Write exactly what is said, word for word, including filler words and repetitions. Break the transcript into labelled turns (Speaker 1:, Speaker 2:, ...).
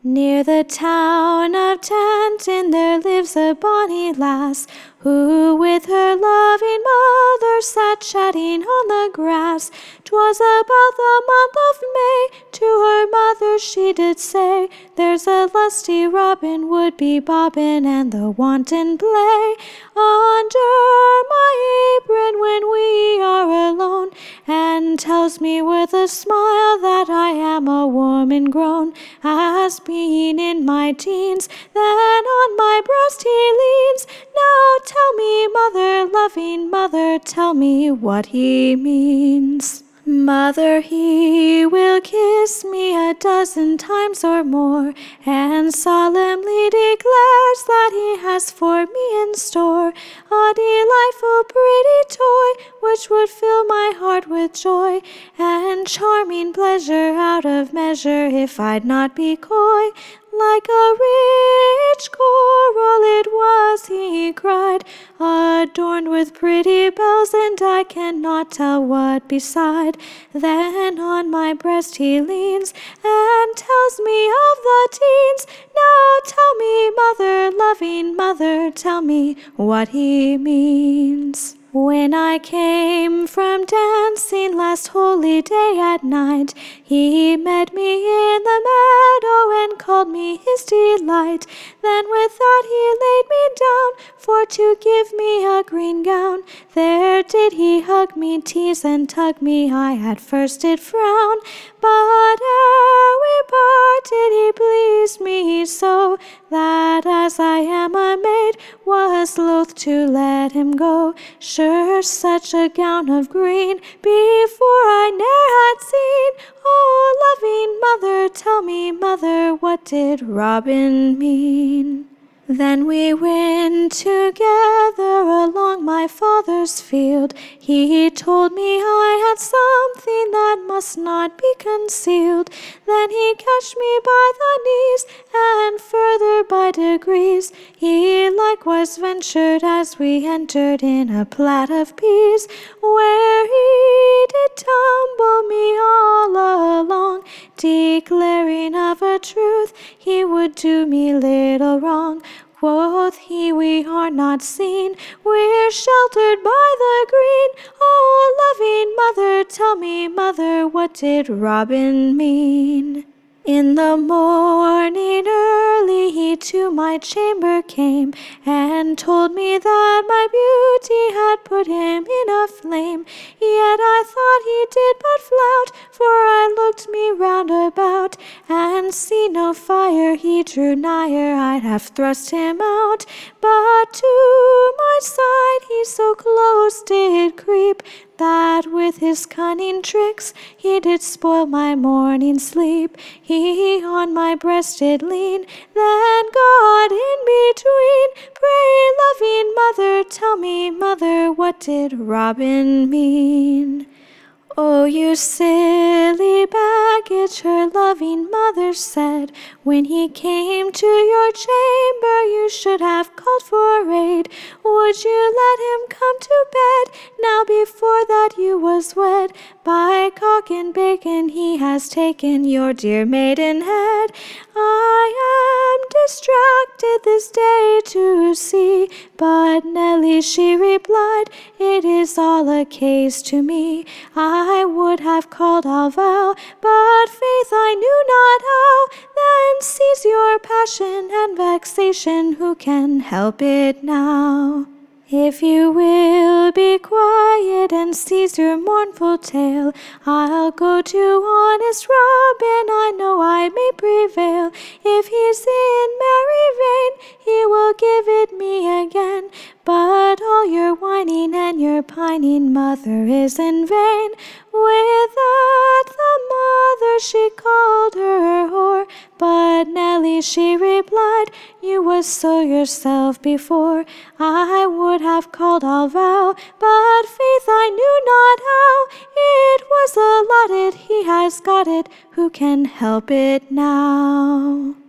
Speaker 1: Near the town of Tanton there lives a bonny lass, who with her loving mother sat chatting on the grass. 'Twas about the month of May, to her mother she did say, "There's a lusty robin would be bobbin' and the wanton play under my apron when we are alone, and tells me with a smile that I am a woman grown, as being in my teens. Then on my breast he leans. Now tell me, mother, loving mother, tell me what he means." "Mother, he will kiss me a dozen times or more, and solemnly declares that he has for me in store a delightful pretty toy, which would fill my heart with joy, and charming pleasure out of measure, if I'd not be coy. Like a rich coral it was, he cried, adorned with pretty bells, and I cannot tell what beside. Then on my breast he leans, and tells me of the teens. Now tell me, mother, loving mother, tell me what he means." "When I came from dancing last holy day at night, he met me in the meadow and called me his delight. Then with that he laid me down for to give me a green gown. There did he hug me, tease and tug me, I at first did frown, but ere we parted he pleased me so, that as I am a maid was loath to let him go. Sure such a gown of green before I ne'er had seen. Oh, loving mother, tell me, mother, what did Robin mean?" Then we went together along my father's field. He told me I had something that must not be concealed. Then he catched me by the knees, and further by degrees he likewise ventured, as we entered, in a plat of peas, where he did tumble me all along, declaring of a truth he would do me little wrong. Quoth he, "We are not seen, we're sheltered by the green." Oh, loving mother, tell me, mother, what did Robin mean? In the morning early he to my chamber came, and told me that my beauty had put him in a flame. Yet I thought he did but flout, for I looked me round about, and see no fire. He drew nigher, I'd have thrust him out, but to my side he so close did creep, that with his cunning tricks he did spoil my morning sleep. He on my breast did lean, then got in between. Pray, loving mother, tell me, mother, what did Robin mean? "Oh, you silly baggage," her loving mother said, "when he came to your chamber you should have called for aid. Would you let him come to bed, now before that you was wed? By cock and bacon he has taken your dear maidenhead. I am distracted this day to see." But Nelly she replied, "It is all a case to me. I would have called, I'll vow, but faith I knew not how. Then cease your passion and vexation, who can help it now? If you will be quiet and cease your mournful tale, I'll go to honest Robin, I know I may prevail. If he's in merry vein, he will give it me again, but all your whining and your pining, mother, is in vain." With that the mother she called her whore, but Nelly she replied, "You was so yourself before. I would have called, I'll vow, but faith I knew not how. It was allotted, he has got it, who can help it now?"